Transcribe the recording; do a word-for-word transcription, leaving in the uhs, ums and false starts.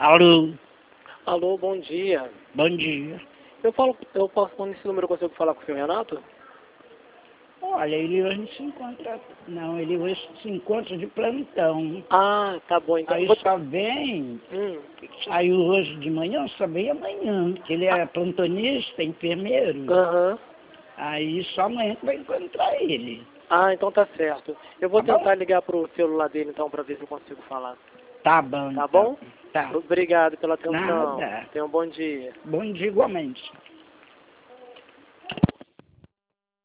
Alô, Alô, bom dia. bom dia. Eu falo, eu posso, nesse número eu consigo falar com o senhor Renato? Olha, ele hoje se encontra... Não, ele hoje se encontra de plantão. Ah, tá bom, então. Aí Vou- só vem... Hum. Saiu hoje de manhã, só vem amanhã. Porque ele é plantonista, enfermeiro. Aham. Aí só amanhã que vai encontrar ele. Ah, então tá certo. Eu vou Tá bom? tentar ligar pro celular dele então pra ver se eu consigo falar. Tá bom. Tá então. bom? Tá. Obrigado pela atenção. Nada. Tenha um bom dia. Bom dia igualmente.